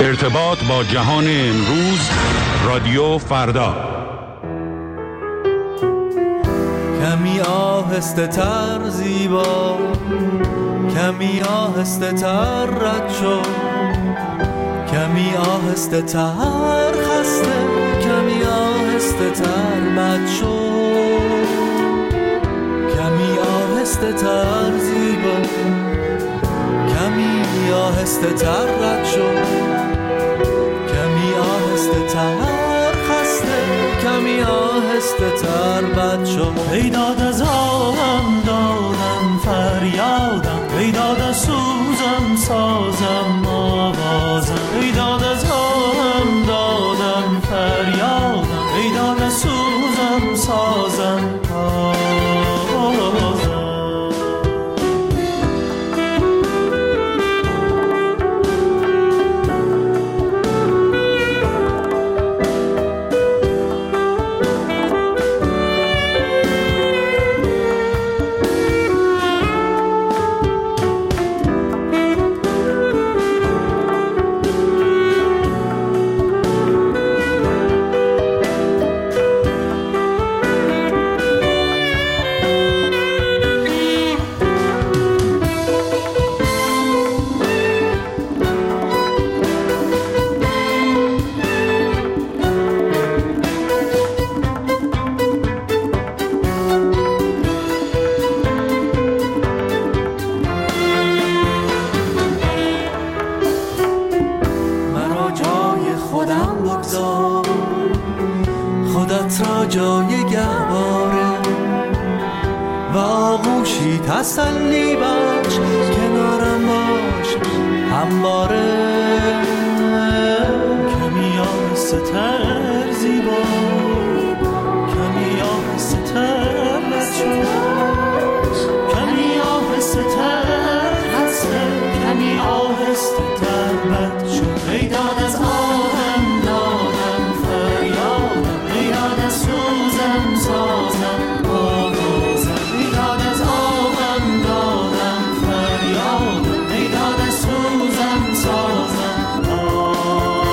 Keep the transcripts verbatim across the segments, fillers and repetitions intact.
ارتباط با جهان امروز، رادیو فردا. کمی آهسته تر زیبا، کمی آهسته تر رد شو، کمی آهسته تر خسته، کمی آهسته تر بد شو، کمی آهسته تر زیبا، کمی آهسته تر رد شو، کمی آهسته تر خسته، کمی آهسته تر بد شو. ای داد از آدم دادم فریادم، ای داد از سوزم سازم آوازم، ای داد از آدم دادم فریادم، ای داد از سوزم سازم آوازم. تسلی بخش، کنارم باش همواره، کمی آهسته تر زیبا، کمی آهسته تر رد شو، کمی آهسته تر خسته، کمی آهسته تر بد شو. ای داد از آدم دادم فریادم، ای داد از سوزم سازم آوازم، ای داد از آدم دادم فریادم، ای داد از سوزم سازم آوازم.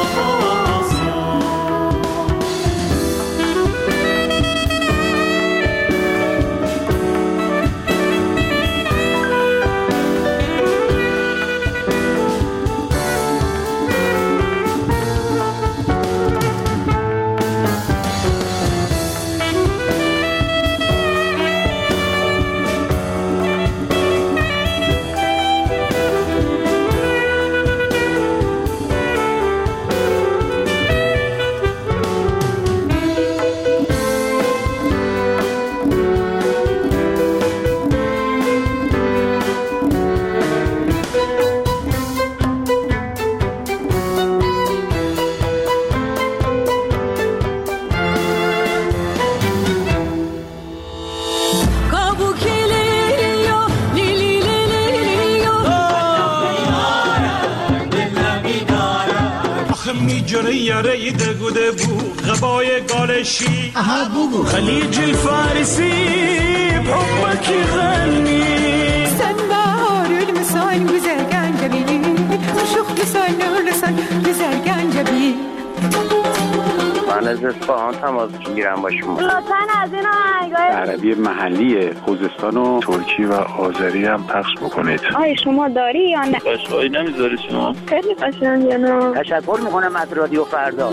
میجره یاره دگوده بو غبای گالشی خلیج الفارسی بحبك يغني سنبار المسان güzel جبيني شوخ لسان لسان güzel جبيني. من از اصفهان تماس میگیرم با شما. لطفاً از این آهنگای عربی محلی خوزستان و ترکی و آذری هم پخش بکنید. آیا شما داری یا نه؟ قشقایی نمیذاری شما؟ خیلی قشنگه نه؟ تشکر میکنم از رادیو فردا.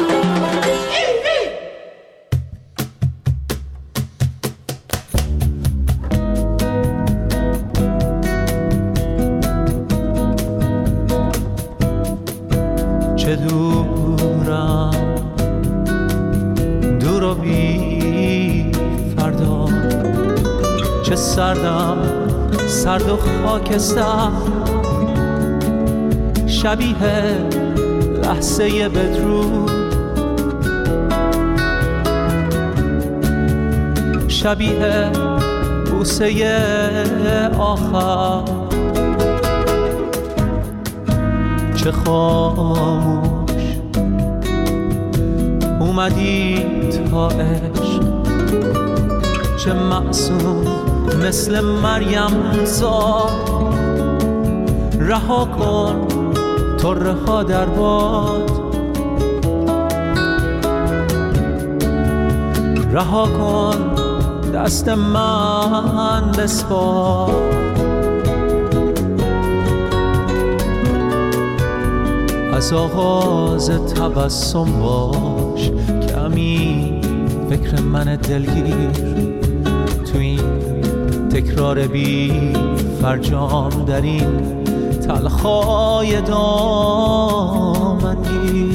چه دورم دور و بی فردا، چه سردم سرد و خاکستر، شبیه لحظه بدرود، شبیه بوسه آخر، چه خاموش اومدی تا عشق، چه معصوم مثل مریم زاد، رها کن طره ها در باد. رها کن دست من بسپار، از آغاز تبسم باش، کمی فکر من دلگیر تو این تکرار بی فرجام در این تلخای دامنگیر.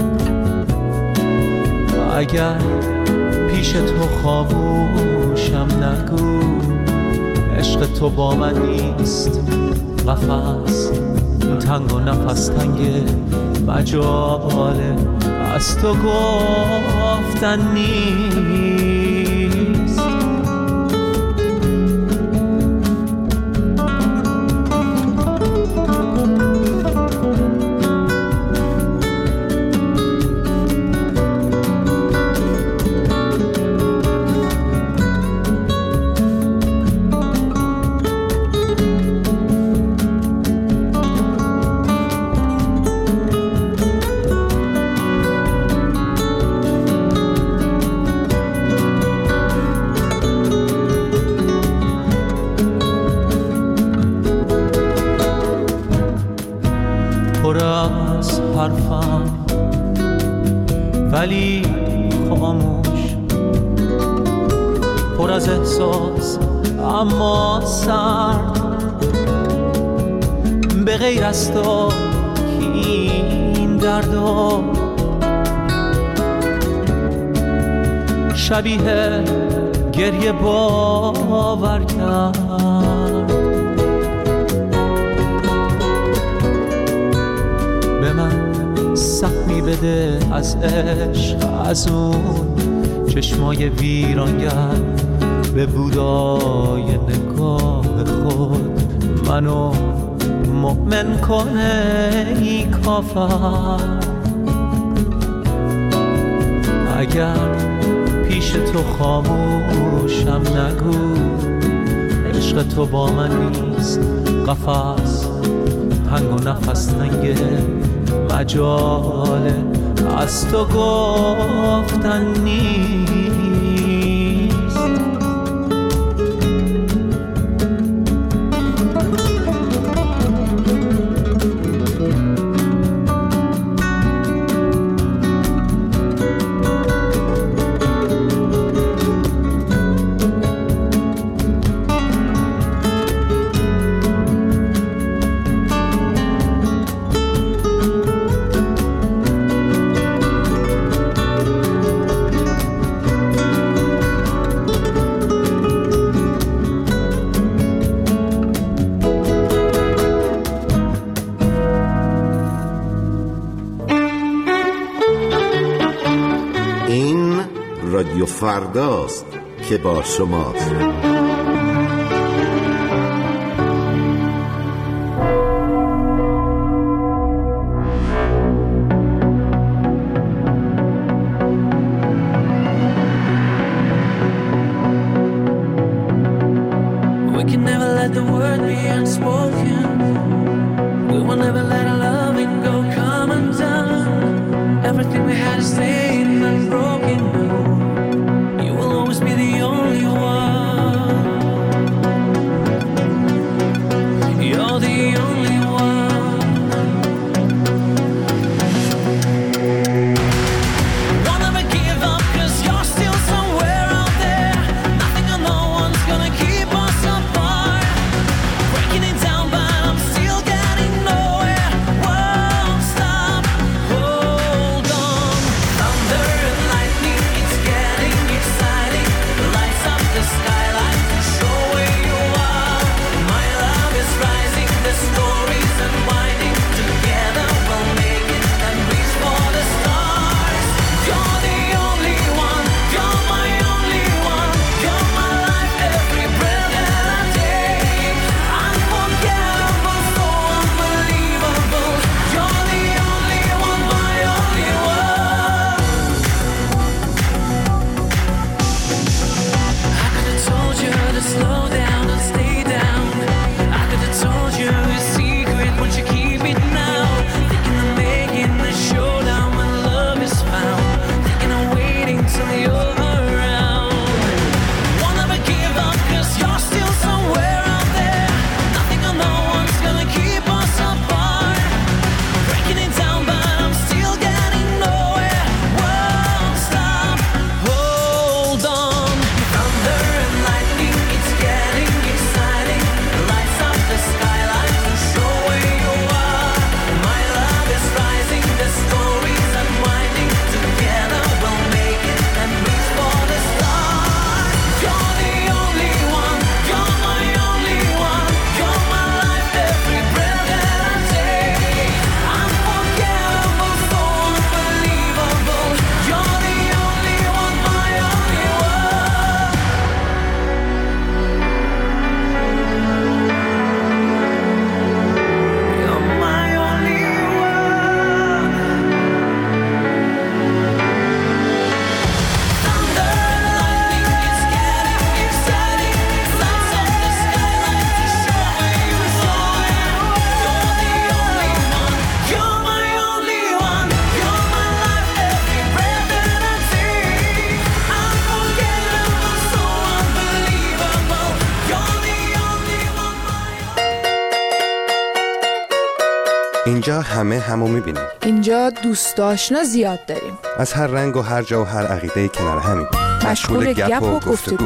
اگر پیش تو خاموشم نگو، عشق تو با من نیست. قفس تنگ و نفس تنگ مجاله از تو گفتن نیست. ولی خاموش، پر از احساس اما سرد. به غیر از تو این دردا شبیه گریه باور کرد. به من سهمی بده از عشق، از اون چشمای ویرانگر، به بودای نگاه خود منو مؤمن کنه ای کافر. اگر پیش تو خاموشم نگو، عشق تو با من نیست. قفس تنگ و نفس تنگ مجاله از تو گفتن نیست. رادیو فرداست که با شماست. We can never let the word be unspoken. We will never let our loving go come undone. Everything we had is staying unbroken. You will always be the only one. اینجا همه همو میبینیم. اینجا دوست آشنا زیاد داریم. از هر رنگ و هر جا و هر عقیده کنار همیم. مشغول گپ و گفتگو.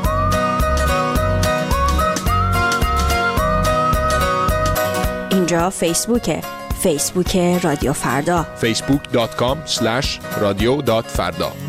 اینجا فیسبوکه. فیسبوک رادیو فردا. فیسبوک دات کام اسلش رادیو دات فردا.